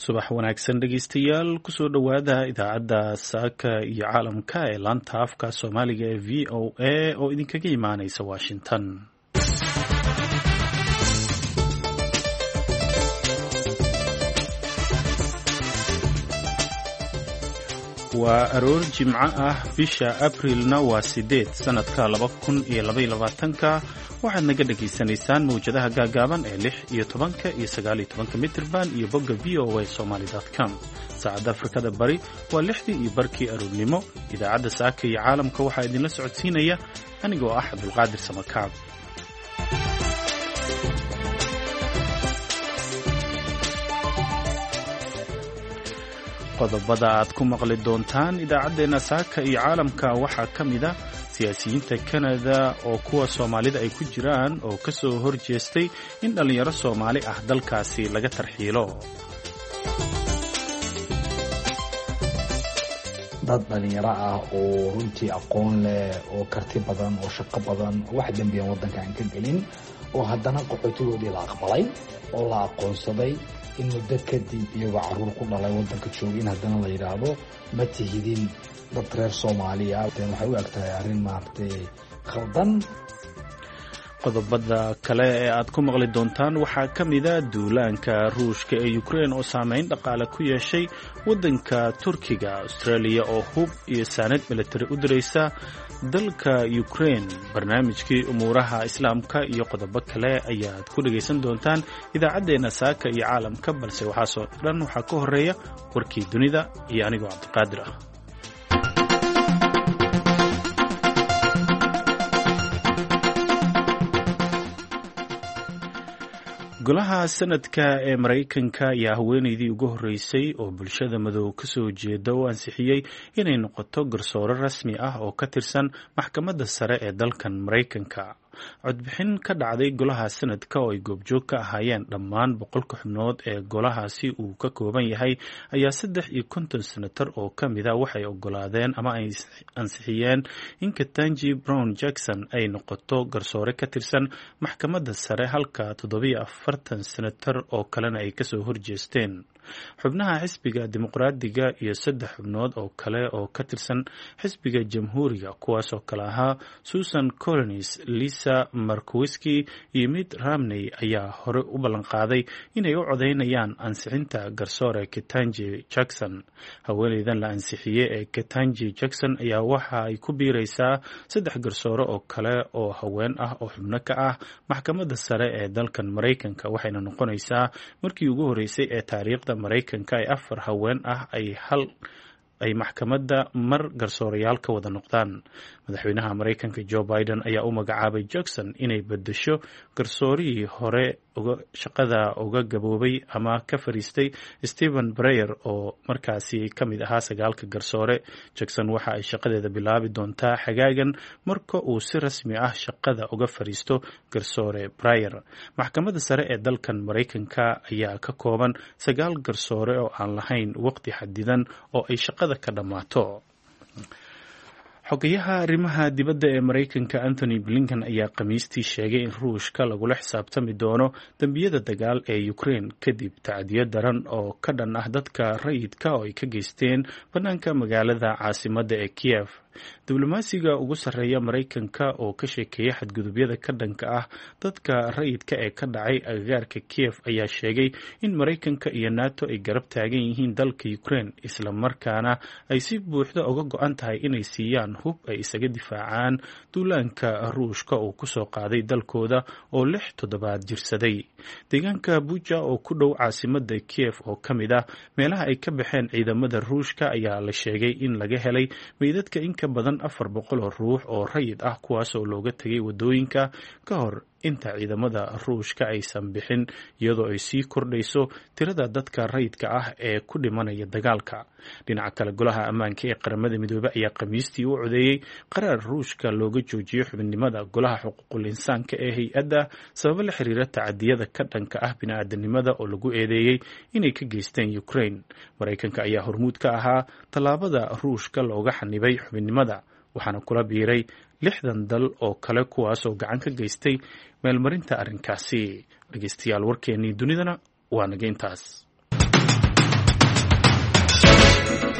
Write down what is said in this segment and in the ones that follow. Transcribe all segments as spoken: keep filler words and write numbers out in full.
subax wanaagsan dhegeystayaal kusoo dhowaada idaacadda saaka iyo caalamka ee laanta afka soomaaliga ee v o a oo idinkaga imaaneysa washington. waa aroor jimco ah bisha abrilna waa sideed sanadka laba kun iyo labaiyo labaatanka waxaad naga dhagaysanaysaan mawjadaha gaagaaban ee lix iyo tobanka iyo sagaal iyo tobanka mitirban iyo bogga v o a somaly dot com. saacadda afrikada bari waa lixdii iyo barkii aroornimo. idaacadda saaka iyo caalamka waxaa idinla socodsiinaya anigoo ah cabdulqaadir samakaab. qodobada aad ku maqli doontaan idaacaddeenna saaka iyo caalamka waxaa ka mid a siyaasiyiinta kanada oo kuwa soomaalida ay ku jiraan oo ka soo hor jeestay in dhallinyaro soomaali ah dalkaasi laga tarxiilo. dad dhallinyaro ah oo runtii aqoon leh oo karti badan oo shaqo badan oo wax dembiyan waddanka aan ka gelin oo haddana qaxootigoodii la aqbalay oo la aqoonsaday in muddo kadib iyagoo caruur ku dhalay waddanka joogin haddana la yidhaahdo ma tihidin dad reer soomaaliya waxay u eg tahay arrin maaragtay khaldan. qodobada kale ee aad ku maqli doontaan waxaa ka mida duulaanka ruushka ee ukrein oo saameyn dhaqaale ku yeeshay waddanka turkiga. australia oo hub iyo saanad militari u diraysa dalka ukrein. barnaamijkii umuuraha islaamka iyo qodobo kale ayaad ku dhagaysan doontaan idaacaddeenna saaka iyo caalamka, balse waxaasoo dhan waxaa ka horeeya warkii dunida iyo anigoo cabdiqaadir ah. golaha sanadka ee maraykanka ayaa haweeneydii ugu horreysay oo bulshada madow ka soo jeeda u ansixiyey inay noqoto garsoore rasmi ah oo ka tirsan maxkamadda sare ee dalkan maraykanka. codbixin ka dhacday golaha sanadka oo ay goobjoog ka ahaayeen dhammaan boqolka xubnood ee golahaasi uu ka kooban yahay ayaa saddex iyo konton senatar oo ka mida waxay ogolaadeen ama ay ansixiyeen in Ketanji Brown Jackson ay noqoto garsoore ka tirsan maxkamadda sare, halka toddobiyo afartan senatar oo kalena ay kasoo horjeesteen. xubnaha xisbiga dimuqraadiga iyo saddex xubnood oo kale oo ka tirsan xisbiga jamhuuriga, kuwaas oo kale ahaa Susan Collins, Lisa Murkowski iyo Mitt Romney, ayaa hore u ballanqaaday inay u codeynayaan ansixinta garsoore Ketanji Jackson. haweeneydan la ansixiyey ee Ketanji Jackson ayaa waxa ay ku biiraysaa saddex garsoore oo kale oo haween ah oo xubno ka ah maxkamadda sare ee dalkan maraykanka, waxayna noqonaysaa markii ugu horreysay ee taariikhda maraykanka ay afar haween ah ay hal ay maxkamadda mar garsoorayaal ka wada noqdaan. madaxweynaha maraykanka Joe Biden ayaa u magacaabay Jackson inay bedesho garsoorihii hore uga shaqada uga gaboobay ama ka fariistay Stephen Breyer oo markaasi ka mid ahaa sagaalka garsoore. Jackson waxa ay shaqadeeda bilaabi doontaa xagaagan marka uu si rasmi ah shaqada uga fariisto garsoore Breyer. maxkamadda sare ee dalkan maraykanka ayaa ka kooban sagaal garsoore oo aan lahayn waqti xadidan oo ay shaqada ka dhammaato. xogayaha arrimaha dibadda ee maraykanka Anthony Blinken ayaa khamiistii sheegay in ruushka lagula xisaabtami doono dembiyada dagaal ee Ukraine kadib tacdiyo daran oo ka dhan ah dadka rayidka oo ay ka geysteen bannaanka magaalada caasimadda ee Kiev. diblomaasiga ugu sarreeya maraykanka oo ka sheekeeya xadgudubyada ka dhanka ah dadka rayidka ee ka dhacay agagaarka Kiev ayaa sheegay in maraykanka iyo NATO ay garab taagan yihiin dalka Ukraine, isla markaana ay si buuxda uga go-an tahay inay siiyaan hub ay isaga difaacaan duulaanka ruushka oo ku soo qaaday dalkooda oo lix toddobaad jirsaday. deegaanka Bucha oo ku dhow caasimadda Kiev oo ka mid ah meelaha ay ka baxeen ciidamada ruushka ayaa la sheegay in laga helay meydadka in ka badan afar boqol oo ruux oo rayid ah, kuwaas oo looga tegay wadooyinka ka hor inta ciidamada ruushka aysan bixin, iyadoo ay sii kordhayso tirada dadka rayidka ah ee ku dhimanaya dagaalka. dhinaca kale, golaha ammaanka ee qaramada midoobay ayaa khamiistii u codeeyey qaraar ruushka looga joojiyo xubinimada golaha xuquuqul insaanka ee hay-adda sababo la xiriira tacadiyada ka dhanka ah bini'aadanimada oo lagu eedeeyey inay ka geysteen Ukraine. maraykanka ayaa hormuud ka ahaa tallaabada ruushka looga xanibay xubinnimada, waxaana kula biiray lixdan dal oo kale kuwaas oo gacan ka geystay meelmarinta arrinkaasi. dhegeystayaal, warkeennii dunidana waa naga intaas.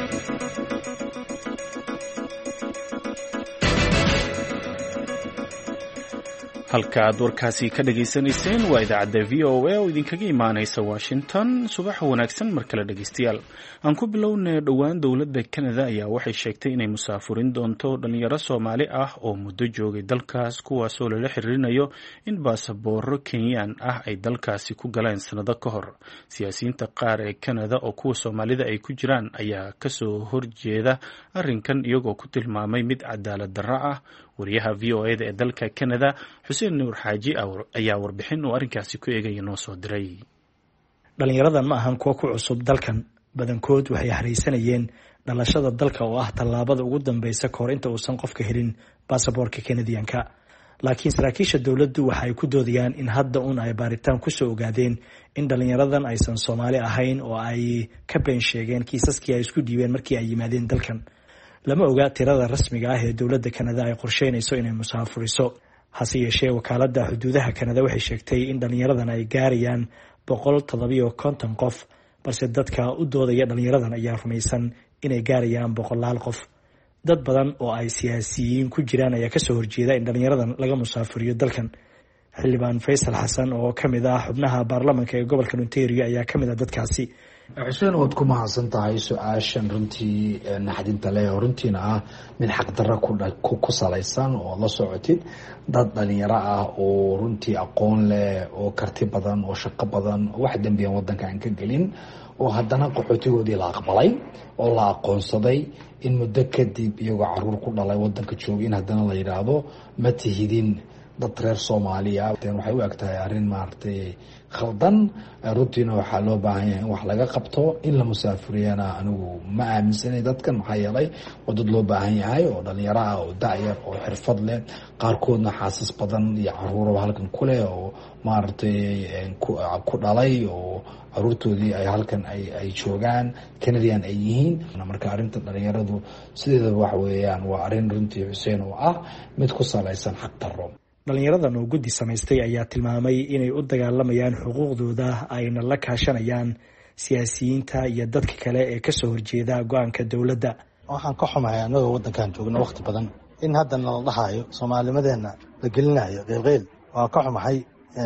halka aad warkaasi ka dhageysanayseen waa idaacadda v o a oo idinkaga imaanaysa washington. subax wanaagsan mar kale dhegeystayaal. aan ku bilownay dhowaan dowladda Canada ayaa waxay sheegtay inay musaafurin doonto dhalinyaro Soomaali ah oo muddo joogay dalkaas, kuwaasoo lala xiriirinayo in baasaboorro Kenyaan ah ay dalkaasi ku galeen sanado ka hor. siyaasiyiinta qaar ee Canada oo kuwa Soomaalida ay ku jiraan ayaa kasoo horjeeda arrinkan, iyagoo ku tilmaamay mid cadaalad darro ah. wariyaha v o eda ee dalka Canada Xuseen Nuur Xaaji ayaa warbixin uu arrinkaasi ku eegaya noo soo diray. dhalinyaradan ma ahan kuwa ku cusub dalkan, badankood waxay haraysanayeen dhalashada dalka oo ah tallaabada ugu dambeysa kahor inta uusan qofka helin baasaboorka Canadianka. laakiin saraakiisha dowladdu waxa ay ku doodayaan in hadda uun ay baaritaan kusoo ogaadeen in dhalinyaradan aysan Soomaali ahayn oo ay ka been sheegeen kiisaskii ay isku dhiibeen markii ay yimaadeen dalkan. lama oga tirada rasmiga ah ee dowladda Canada ay qorsheynayso inay musaafuriso. hase yeeshee wakaaladda xuduudaha Canada waxay sheegtay in dhalinyaradan ay gaarayaan boqol toddoba iyo konton qof, balse dadka u doodaya dhalinyaradan ayaa rumaysan inay gaarayaan boqolaal qof. dad badan oo ay siyaasiyiin ku jiraan ayaa kasoo horjeeda in dhalinyaradan laga musaafuriyo dalkan. xildhibaan Faysal Xasan oo kamid ah xubnaha baarlamaanka ee gobolka Ontario ayaa kamid ah dadkaasi. xuseen waad ku mahadsan tahay su-aashan runtii naxdinta leh oo runtiina ah mid xaqdarro ku salaysan oo la socotid dad dhalinyaro ah oo runtii aqoon leh oo karti badan oo shaqo badan wax dembiyan wadanka aan ka gelin, oo haddana qaxootigoodii la aqbalay oo la aqoonsaday in muddo kadib iyagoo caruur ku dhalay wadanka jooga in haddana la yidhaahdo ma tihidin dad reer Soomaaliya. waxay u eg tahay arrin maaragtay khaldan. runtiina waxaa loo baahan yahay in wax laga qabto. in la musaafuriyana anigu ma aaminsanay dadkan, maxaa yeelay waa dad loo baahan yahay oo dhalinyaro ah oo da'yar oo xirfad leh, qaarkoodna xaasas badan iyo caruuraba halkan ku leh oo maaragtay ku dhalay oo caruurtoodii ay halkan ay joogaan Canadian ay yihiin. marka arrinta dhalinyaradu sideedaba waxa weeyaan waa arrin runtii Xuseen oo ah mid ku salaysan xaq darro. dhalinyaradan oo guddi samaystay ayaa tilmaamay inay u dagaalamayaan xuquuqdooda, ayna la kaashanayaan siyaasiyiinta iyo dadka kale ee kasoo horjeeda go-aanka dowladda. waxaan ka xumahay annagoo waddankan joogno waqti badan in haddana la dhahayo soomaalinimadeenna la gelinayo qeylqeyl. waa ka xumahay,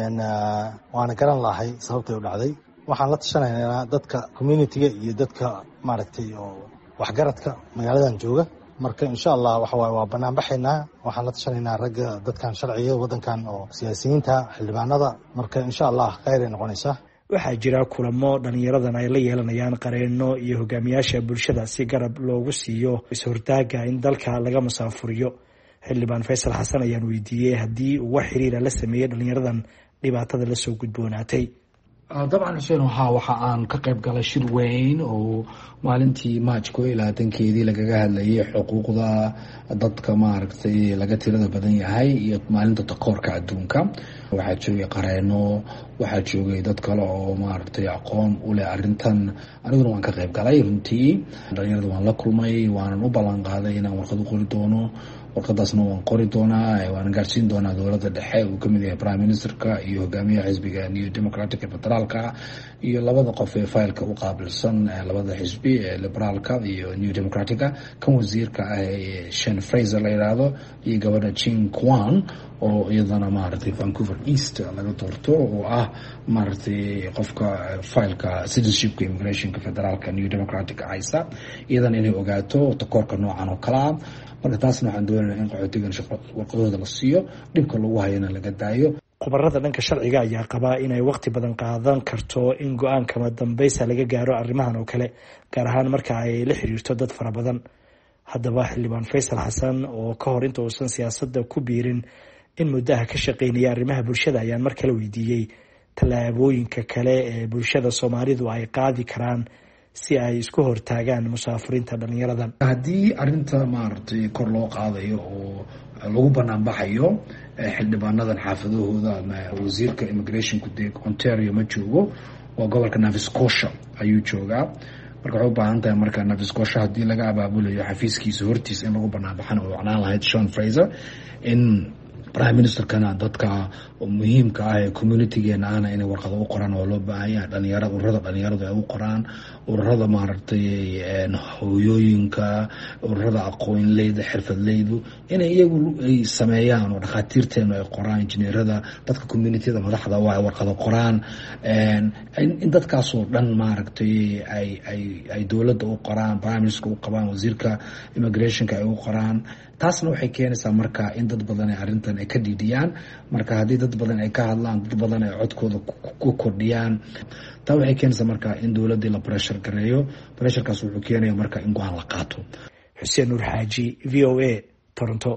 waana garan lahay sababtay u dhacday. waxaan la tashanaynaa dadka communitiga iyo dadka maaragtay oo waxgaradka magaaladan jooga. marka insha allah waxa waaye waa banaan baxaynaa. waxaan la tashanaynaa ragga dadkan sharciga waddankan oo siyaasiyiinta, xildhibaanada. marka insha allah khayr ay noqonaysaa. waxaa jira kulamo dhalinyaradan ay la yeelanayaan qareeno iyo hogaamiyaasha bulshada si garab loogu siiyo is-hortaaga in dalka laga musaafuriyo. xildhibaan Faysal Xasan ayaan weydiiyey haddii uu wax xiriira la sameeyey dhalinyaradan dhibaatada lasoo gudboonaatay. dabcan xuseen waxaa waxa aan ka qayb galay shir weyn oo maalintii March ko iyo labaatankeedii lagaga hadlayay xuquuqda dadka maaragtay laga tirada badan yahay iyo maalinta takoorka adduunka. waxaa joogay qareeno, waxaa joogay dad kale oo maaragtay aqoon u leh arrintan. aniguna waan ka qayb galay. runtii dhalinyarada waan la kulmay, waanan u ballan qaaday inaan warqad u qori doono. warqadaasna waan qori doonaa, waan gaarsiin doonaa dowladda dhexe uu kamid yahay prime ministerka iyo hogaamiyaha xisbiga New Democratic ee federaalka iyo labada qof ee faylka u qaabilsan labada xisbi ee liberaalka iyo New Democratica, kan wasiirka ah ee Shane Fraser la yiraahdo iyo gabadha Chin Kwan oo iyadana maaragtay Vancouver East laga doorto oo ah maaragtay qofka faylka citizenship immigrationka federaalka New Democratic aysa iyadana inay ogaato takoorka noocan oo kala. marka taasna waxaan doonaynaa in qaxootigan warqadooda la siiyo, dhibka lagu hayana laga daayo. khubarada dhanka sharciga ayaa qabaa inay waqti badan qaadan karto in go-aankama dambeysa laga gaaro arrimahan oo kale, gaar ahaan marka ay la xiriirto dad fara badan. haddaba xildhibaan Faysal Xasan oo ka hor inta uusan siyaasadda ku biirin in muddaha ka shaqeynaya arrimaha bulshada ayaan mar kale weydiiyey tallaabooyinka kale ee bulshada Soomaalidu ay qaadi karaan si ay isku hortaagaan musaafurinta dhalinyaradan. haddii arrinta maaragtay kor loo qaadayo oo lagu banaan baxayo, xildhibaanadan xaafadahooda ama wasiirka immigrationku dee Ontario ma joogo, waa gobolka Nova Scotia ayuu joogaa. marka waxay u baahan tahay marka Nova Scotia haddii laga abaabulayo xafiiskiisa hortiisa in lagu banaan baxana oo wacnaan lahayd Sean Fraser in prime ministerkana dadka muhiimka ah ee communitygeena ahna inay warqado u qoraan oo loo baahan yahay dhalinyarada ururada dhalinyaradu ay u qoraan ururada maaragtay hooyooyinka ururada aqoonleyda xirfadleydu inay iyagu ay sameeyaan oo dhakhaatiirteenu ay qoraan injineerada dadka communityada madaxda waa ay warqado qoraan in dadkaasoo dhan maaragtay ay ay ay dowladda u qoraan prime minister u qabaan wasiirka immigrationka ay u qoraan taasna waxay keenaysaa marka in dad badan ay arrintan ay ka dhiidhiyaan marka haddii dad badan ay ka hadlaan dad badan ay codkooda ku kordhiyaan taa waxay keenaysaa marka in dowladdii la pressure gareeyo pressurekaas wuxuu keenaya marka in go-aan la qaato. xuseen nuur xaaji v o a toronto.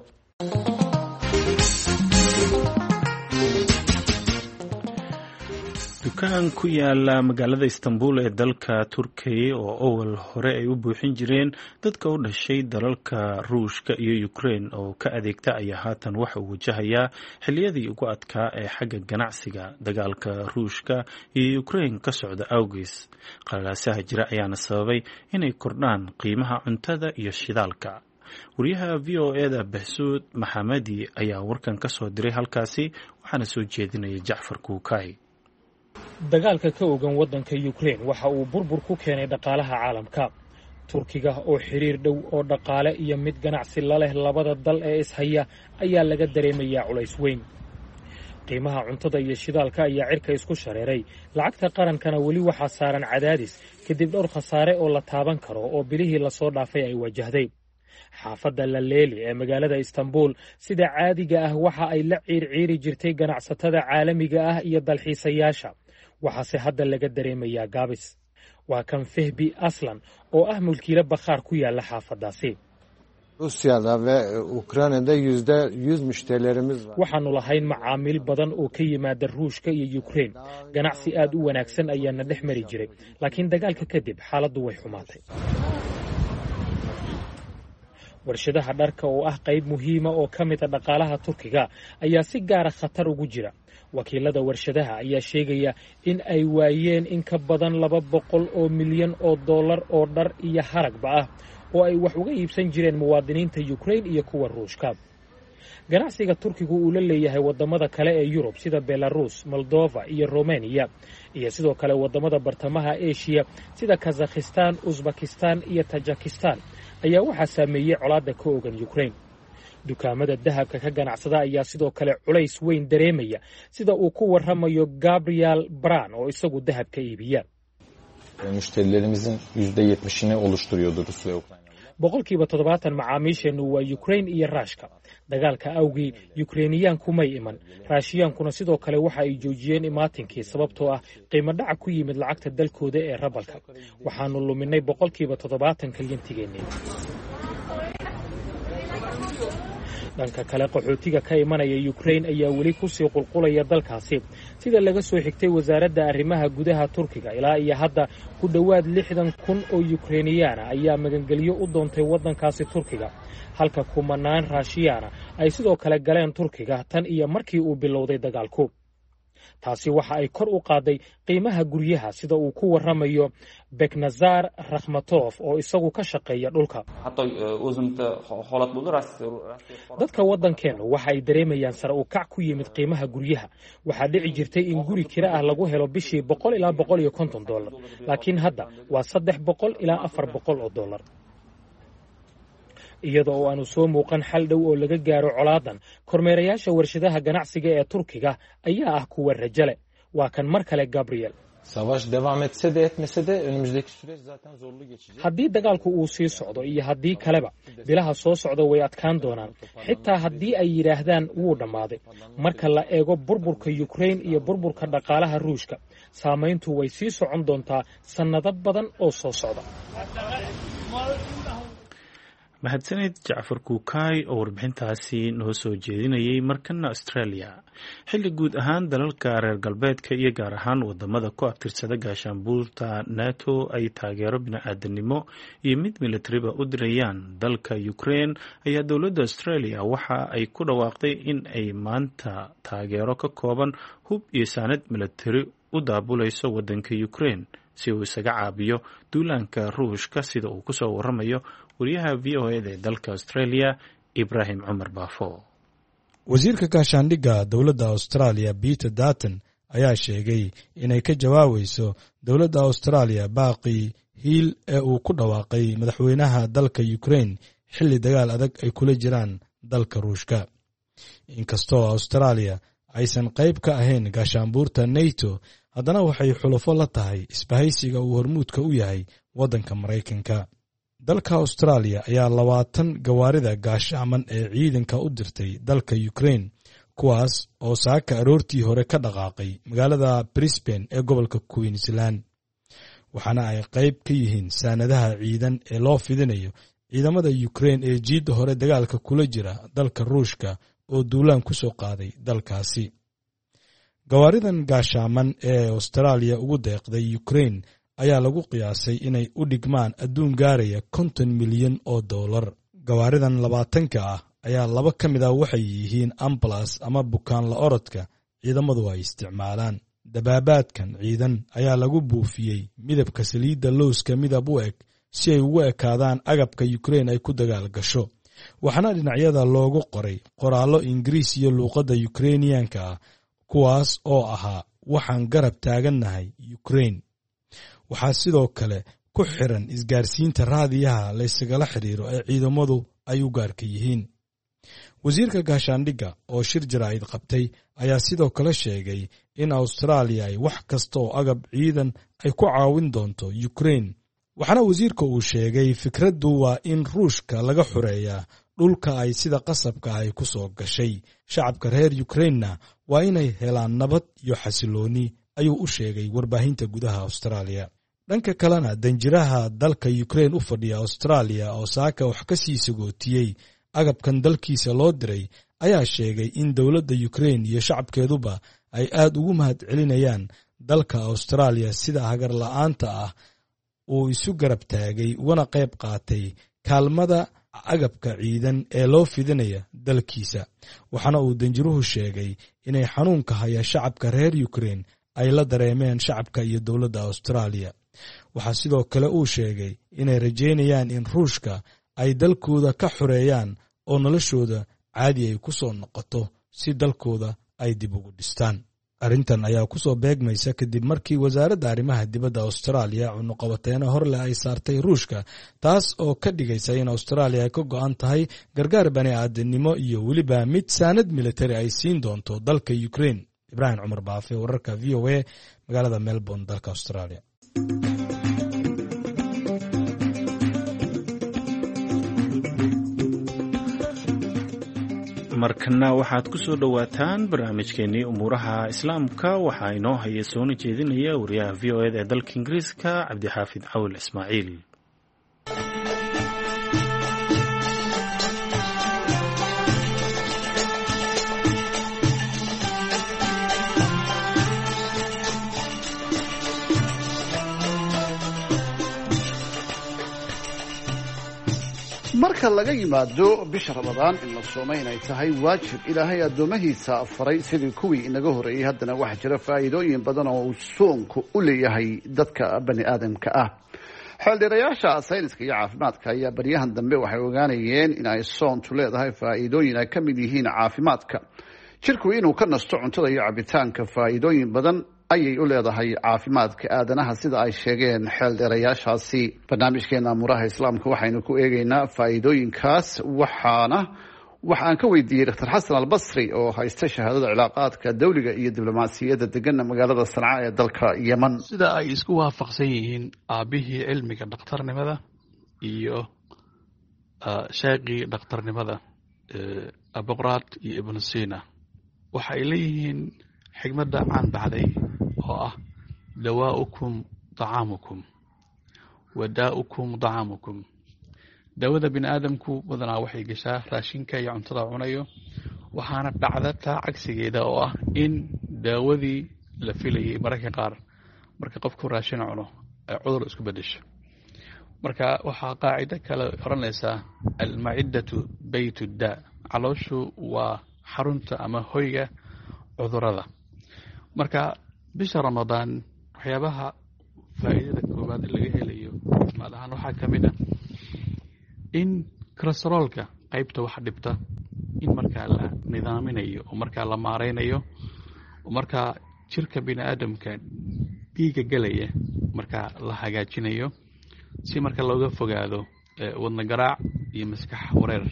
dukaan ku yaala magaalada istanbul ee dalka turkiya oo awal hore ay u buuxin jireen dadka u dhashay dalalka ruushka iyo ukraine oo ka adeegta ayaa haatan waxa uu wajahayaa xilliyadii ugu adkaa ee xagga ganacsiga dagaalka ruushka iyo ukraine ka socda awgees. qalalaasaha jira ayaana sababay inay kordhaan qiimaha cuntada iyo shidaalka. wariyaha v o eda bahsuud maxamadi ayaa warkan ka soo diray halkaasi waxaana soo jeedinaya jacfar kuukay. dagaalka ka ogan waddanka Ukraine waxa uu burbur ku keenay dhaqaalaha caalamka. Turkiga oo xiriir dhow oo dhaqaale iyo mid ganacsi la leh labada dal ee ishaya ayaa laga dareemayaa culays weyn. qiimaha cuntada iyo shidaalka ayaa cirka isku shareeray, lacagta qarankana weli waxaa saaran cadaadis kadib dhowr khasaare oo la taaban karo oo bilihii la soo dhaafay ay wajahday. xaafadda Laleeli ee magaalada Istanbul sida caadiga ah waxa ay la ciirciiri jirtay ganacsatada caalamiga ah iyo dalxiisayaasha. waxaase hadda laga dareemayaa gaabis. waa kan Fehbi Aslan oo ah mulkiile bakhaar ku yaala xaafadaasi. Rusyada ve Ukraynada yüzde yüz müşterilerimiz var. waxaanu lahayn macaamiil badan oo ka yimaada Ruushka iyo Ukraine. ganacsi aad u wanaagsan ayaana dhex mari jiray, laakiin dagaalka kadib xaaladdu way xumaatay. warshadaha dharka oo ah qayb muhiima oo ka mid ah dhaqaalaha Turkiga ayaa si gaar ah khatar ugu jira. wakiilada warshadaha ayaa sheegaya in ay waayeen in ka badan laba boqol oo milyan oo dollar oo dhar iyo haragba ah oo ay wax uga iibsan jireen muwaadiniinta Ukraine iyo kuwa Ruushka. ganacsiga Turkigu uu la leeyahay wadamada kale ee Yurub sida Belarus, Moldova iyo Romania iyo sidoo kale wadamada bartamaha Asia sida Kazakhstan, Uzbekistan iyo Tajikistan ayaa waxaa saameeyay colaadda ka ogan Ukraine. dukaamada dahabka ka ganacsada ayaa sidoo kale culays weyn dareemaya sida uu ku warramayo Gabriel Bran oo isagu dahabka iibiya. müşterilerimizin yüzde yetmişini oluşturuyordu Rusya ve Ukrayna. boqolkiiba toddobaatan macaamiisheenu waa Ukraine iyo Ruushka. dagaalka awgii Ukrainiyan kumay iman. Ruushiyaankuna sidoo kale waxa ay joojiyeen imaatinkii sababtoo ah qiimo dhaca ku yimid lacagta dalkooda ee rabalka. waxaanu luminay boqolkiiba toddobaatan kalyantigeennii. dhanka kale qaxootiga ka imanaya Ukraine ayaa weli ku sii qulqulaya dalkaasi sida laga soo xigtay wasaaradda arrimaha gudaha Turkiga. ilaa iyo hadda ku dhowaad lixdan kun oo Ukrainiyaana ayaa magangelyo u doontay waddankaasi Turkiga, halka kumanaan Ruushiyana ay sidoo kale galeen Turkiga tan iyo markii uu bilowday dagaalku. taasi waxa ay kor u qaaday qiimaha guryaha sida uu ku warramayo Beknazar Rakhmatov oo isagu ka shaqeeya dhulka. dadka waddankeenu waxa ay dareemayaan sare u kac ku yimid qiimaha guryaha. waxaa dhici jirtay in guri kira ah lagu helo bishii boqol ilaa boqol iyo konton dollar, laakiin hadda waa saddex boqol ilaa afar boqol oo dollar. iyada oo aanu soo muuqan xal dhow oo laga gaaro colaadan, kormeerayaasha warshadaha ganacsiga ee Turkiga ayaa ah kuwa rajale. waa kan mar kale Gabriel. Savaş devam etse de etmese de önümüzdeki süreç zaten zorlu geçecek. haddii dagaalku uu sii socdo iyo haddii kaleba bilaha soo socda way adkaan doonaan, xitaa haddii ay yidhaahdaan wuu dhammaaday. marka la eego burburka Ukraine iyo burburka dhaqaalaha Ruushka, saamayntu way sii socon doontaa sannado badan oo soo socda. mahadsanid jacfar kuukay oo warbixintaasi noo soo jeedinayay. markana Australia, xilli guud ahaan dalalka reer galbeedka iyo gaar ahaan wadamada ku abtirsada gaashaanbuurta NATO ay taageero bini'aadanimo iyo mid militariba u dirayaan dalka Ukraine, ayaa dowladda Australia waxa ay ku dhawaaqday in ay maanta taageero ka kooban hub iyo saanad militari u daabulayso wadanka Ukraine si uu isaga caabiyo duulaanka Ruushka, sida uu ku soo warramayo wariyaha v o eda ee dalka Australia Ibrahim Cumar Baafo. wasiirka gaashaandhigga dowladda austraaliya peter dutton ayaa sheegay inay ka jawaabayso dowladda austraaliya baaqii hiil ee uu ku dhawaaqay madaxweynaha dalka ukraine xilli dagaal adag ay kula jiraan dalka ruushka. inkastoo austraaliya aysan qayb ka ahayn gaashaanbuurta nato, haddana waxay xulufo la tahay isbahaysiga uu hormuudka u yahay waddanka maraykanka. dalka austraaliya ayaa labaatan gawaarida gaashaaman ee ciidanka u dirtay dalka ukraine, kuwaas oo saaka aroortii hore ka dhaqaaqay magaalada Brisbane ee gobolka Queensland, waxaana ay qayb ka yihiin saanadaha ciidan ee loo fidinayo ciidamada Ukraine ee jiidda hore dagaalka kula jira dalka Ruushka oo duulaan ku soo qaaday dalkaasi. gawaaridan gaashaaman ee Australia ugu deeqday Ukraine ayaa lagu qiyaasay inay u dhigmaan adduun gaaraya konton milyan oo dollar. gawaaridan labaatanka ah ayaa laba ka mid ah waxay yihiin ambulance ama bukaan la orodka ciidamadu ay isticmaalaan. dabaabaadkan ciidan ayaa lagu buufiyey midabka saliidda lowska midab u eg si ay ugu ekaadaan agabka Ukraine ay ku dagaal gasho, waxaana dhinacyada loogu qoray qoraallo Ingiriis iyo luuqadda Ukrainiyaanka ah, kuwaas oo ahaa waxaan garab taagannahay Ukraine. waxaa sidoo kale ku xiran isgaarsiinta raadiyaha la isagala xiriiro ee ciidamadu ay u gaarka yihiin. wasiirka gaashaandhigga oo shir jaraa'id qabtay ayaa sidoo kale sheegay in Australia ay wax kasta oo agab ciidan ay ku caawin doonto Ukraine, waxaana wasiirka uu sheegay fikraddu waa in Ruushka laga xureeyaa dhulka ay sida qasabka ay ku soo gashay. shacabka reer Ukraine waa inay helaan nabad iyo xasilooni, ayuu u sheegay warbaahinta gudaha Australia. dhanka kalena danjiraha dalka Ukraine u fadhiya Australia oo saaka wax ka sii sagootiyey agabkan dalkiisa loo diray ayaa sheegay in dowladda Ukraine iyo shacabkeeduba ay aad ugu mahad celinayaan dalka Australia sida hagar la'aanta ah uu isu garab taagay ugana qayb qaatay kaalmada agabka ciidan ee loo fidinaya dalkiisa. waxaana uu danjiruhu sheegay inay xanuunka haya shacabka reer Ukraine ay la dareemeen shacabka iyo dowladda Australia. waxaa sidoo kale uu sheegay inay rajeynayaan in Ruushka ay dalkooda ka xoreeyaan oo noloshooda caadi ay ku soo noqoto si dalkooda ay dib ugu dhistaan. arrintan ayaa ku soo beegmaysa kadib markii wasaaradda arrimaha dibadda Australia cunuqabateeno horle ay saartay Ruushka, taas oo ka dhigaysa in Australia ay ka go'an tahay gargaar bani aadamnimo iyo weliba mid saanad military ay siin doonto dalka Ukraine. Ibrahim Cumar Baafe, wararka V O A, magaalada Melbourne, dalka Australia. markana waxaad ku soo dhowaataan barnaamijkeennii umuuraha islaamka. waxaa inoo haya soona jeedinaya wariyaha v o eda ee dalka ingiriiska cabdixaafid cawil ismaaciil. marka laga yimaado bisha ramadaan in la soomay inay tahay waajib ilaahay addoomahiisa faray sidii kuwii inaga horreeyey, haddana waxaa jira faa'iidooyin badan oo uu soonku u leeyahay dadka bani aadamka ah. xeeldheerayaasha sayniska iyo caafimaadka ayaa baryahan dambe waxay ogaanayeen in ay soontu leedahay faa'iidooyin ay ka mid yihiin caafimaadka jirku inuu ka nasto cuntada iyo cabitaanka. faa'iidooyin badan ayay u leedahay caafimaadka aadanaha sida ay sheegeen xeeldheerayaashaasi. barnaamijkeena amuraha islaamka waxaynu ku eegaynaa faa'iidooyinkaas, waxaana waxaan ka weydiiyey dr xasan albasri oo haysta shahaadada cilaaqaadka dawliga iyo diblomaasiyadda degana magaalada sanca ee dalka yeman. sida ay isku waafaqsan yihiin aabihii cilmiga dhakhtarnimada iyo sheeqii dhakhtarnimada aboqraad iyo ibnu sina, waxay leeyihiin xigmadda caan baxday oo ah dawaa'ukum dacaamukum wadaa'ukum dacaamukum. dawada bini aadamku badanaa waxay gashaa raashinka iyo cuntada cunayo, waxaana dhacda taa cagsigeeda oo ah in daawadii la filayay mararka qaar marka qofku raashin cuno ay cudur isku bedesho. marka waxaa qaacido kale oranaysaa almaciddatu baytu daa, calooshu waa xarunta ama hoyga cudurada. marka bisha ramadaan waxyaabaha faa'iidada koowaad laga helayo caafimaad ahaan waxaa ka mid ah in kolestaroolka qaybta wax dhibta in markaa la nidaaminayo oo markaa la maareynayo oo markaa jirka bini aadamka dhiiga galaya markaa la hagaajinayo si marka looga fogaado wadna garaac iyo maskax wareer.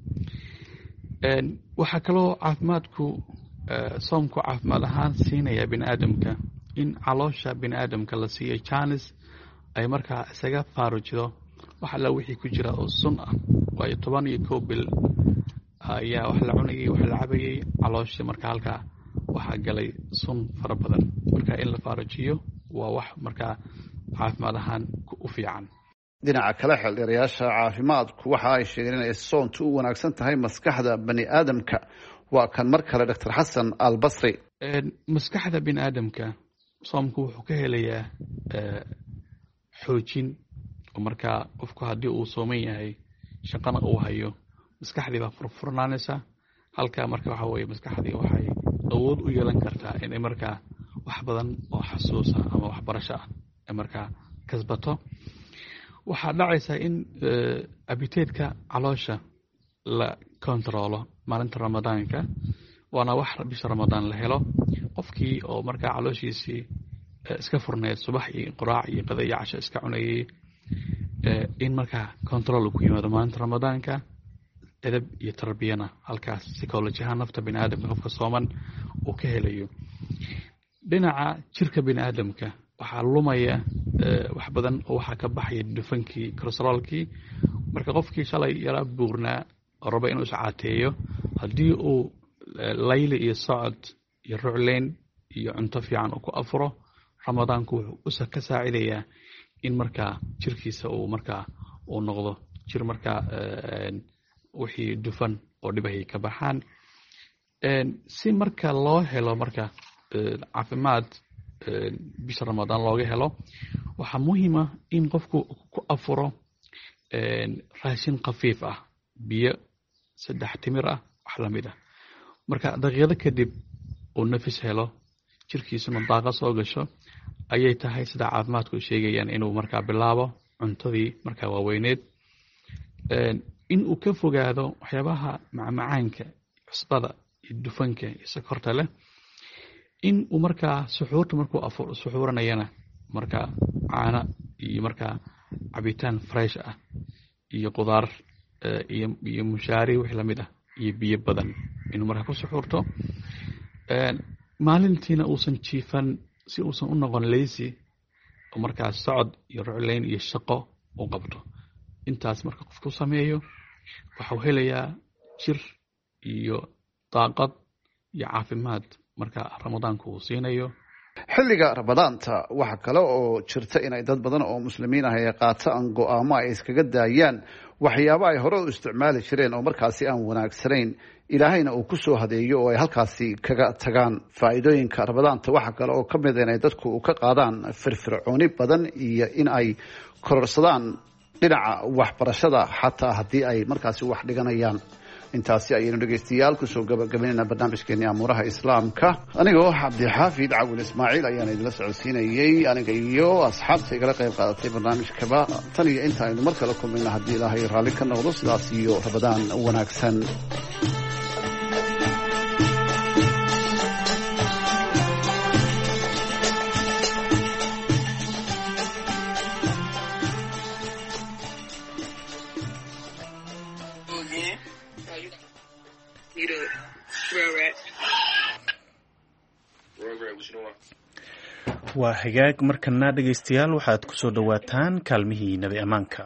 waxaa kaloo caafimaadku soomku caafimaad ahaan siinaya bini aadamka in caloosha bini aadamka la siiyo jaanis ay markaa isaga faarujido wax alla wixii ku jira oo sun ah. waayo toban iyo kow bil ayaa wax la cunayay wax la cabayay caloosha markaa halkaa waxaa galay sun fara badan. marka in la faarujiyo waa wax markaa caafimaad ahaan u fiican. dhinaca kale xildhibayaasha caafimaadku waxa ay sheegeen inay soontu u wanaagsan tahay maskaxda bani aadamka. waa kan mar kale doctor xasan albasri. maskaxda bini aadamka soomku wuxuu ka helayaa xoojin oo markaa qofku haddii uu sooman yahay shaqana uu hayo maskaxdii baa furfurnaanaysa. halkaa marka waxa weeye maskaxdii waxay awood u yeelan kartaa inay markaa wax badan oo xasuusa ama waxbarasho ah ay markaa kasbato. waxaa dhacaysa in abiteedka caloosha la kontrolo maalinta ramadaanka, waana wax bisha ramadaan la helo. qofkii oo markaa calooshiisii iska furneed subax iyo quraac iyo qada iyo casho iska cunayay in markaa control ku yimaado maalinta ramadaanka, edab iyo tarbiyana halkaas psychology ahaan nafta bini aadamka qofka sooman uu ka helayo. dhinaca jirka bini aadamka waxaa lumaya wax badan oo waxaa ka baxaya dufankii cholesterolkii. marka qofkii shalay yaraa buurnaa oo raba inuu iscaateeyo haddii uu layli iyo socod iyo rucleyn iyo cunto fiican uu ku afuro ramadaanku wuxuu ka saacidayaa in markaa jirkiisa uu markaa uu noqdo jir markaa wixii dufan oo dhibahay ka baxaan. si marka loo helo marka caafimaad bisha ramadaan looga helo waxaa muhiima in qofku ku afuro raashin khafiif ah, biyo saddex timir ah wax lamid ah. marka daqiiqado kadib uu nafis helo jirkiisuna daaqa soo gasho ayay tahay sida caafimaadku sheegayaan inuu markaa bilaabo cuntadii markaa waaweyneed. in uu ka fogaado waxyaabaha macmacaanka, cusbada iyo dufanka iyo sokorta leh. in uu markaa suxuurta markuu suxuuranayana markaa caano iyo markaa cabitaan fresh ah iyo qudaar iyo iyo mushaari wix lamid ah iyo biyo badan inuu markaa ku suxuurto. maalintiina uusan jiifan si uusan u noqon lazy oo markaa socod iyo rucleyn iyo shaqo u qabto. intaas marka qofku sameeyo waxuu helayaa jir iyo daaqad iyo caafimaad marka ramadaanku uu siinayo. xilliga ramadaanta waxa kale oo jirta inay dad badan oo muslimiin ah ay qaataan go'aamo ay iskaga daayaan waxyaabo ay hore u isticmaali jireen oo markaasi aan wanaagsanayn, ilaahayna uu ku soo hadeeyo oo ay halkaasi kaga tagaan. faa'iidooyinka ramadaanta waxa kale oo ka mid ah inay dadku ka qaadaan firfircooni badan iyo in ay kororsadaan dhinaca waxbarashada xataa haddii ay markaasi wax dhiganayaan. intaasi ayaynu dhegaystayaal kusoo gabagabaynayna barnaamijkeeni amuuraha islaamka. anigoo cabdixaafid cawil ismaaciil ayaan idinla socodsiinayey, aniga iyo asxaabta igala qayb qaadatay barnaamijkaba. tan iyo inta aynu mar kale kulmayna haddii ilaahay raalli ka noqdo, sidaas iyo ramadaan wanaagsan. waa hagaag markana dhegaystayaal waxaad ku soo dhowaataan kaalmihii nabi ammaanka.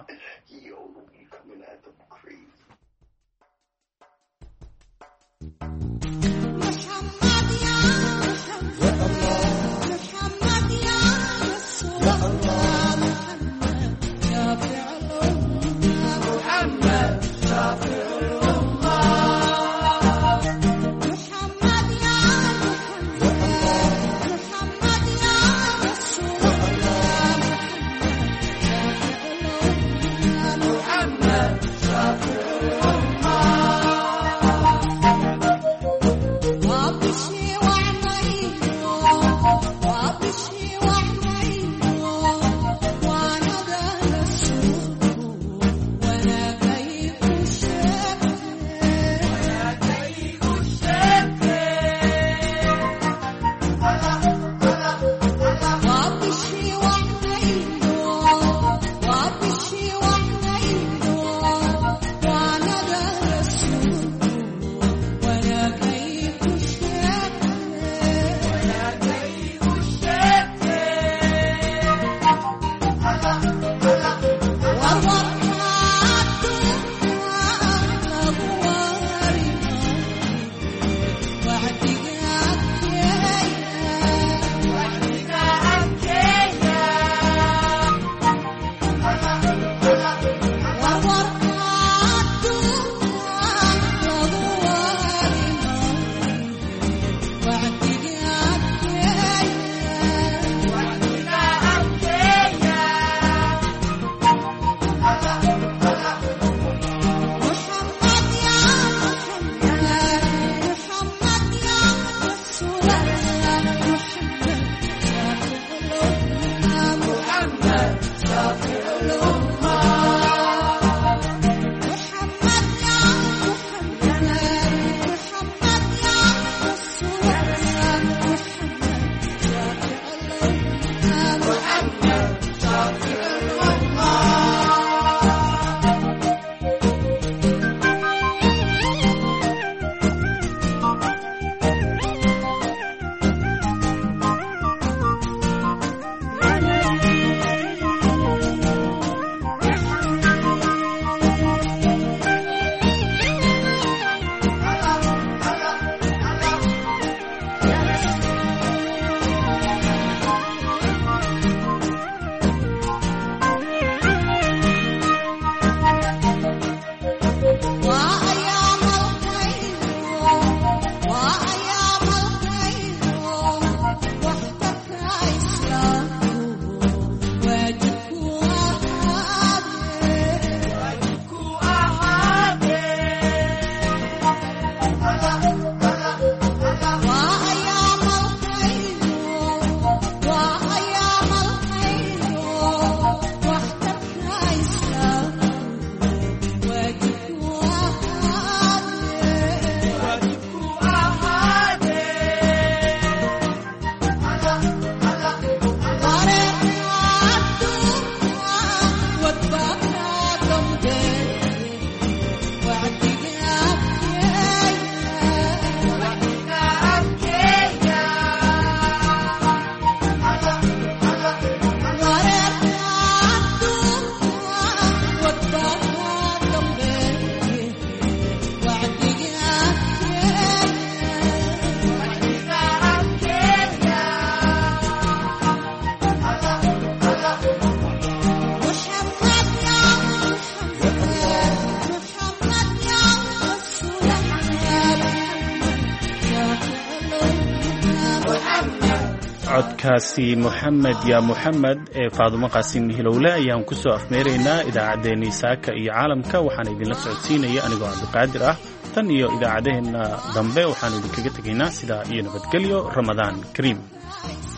codkaasi moxamed yaa moxamed ee faadumo qaasim hilowle ayaan ku soo afmeeraynaa idaacaddeenii saaka iyo caalamka waxaana idinla socodsiinaya anigoo cabdiqaadir ah tan iyo idaacaddeenna dambe waxaanu idinkaga tegaynaa sidaa iyo nabadgelyo ramadaan kariim.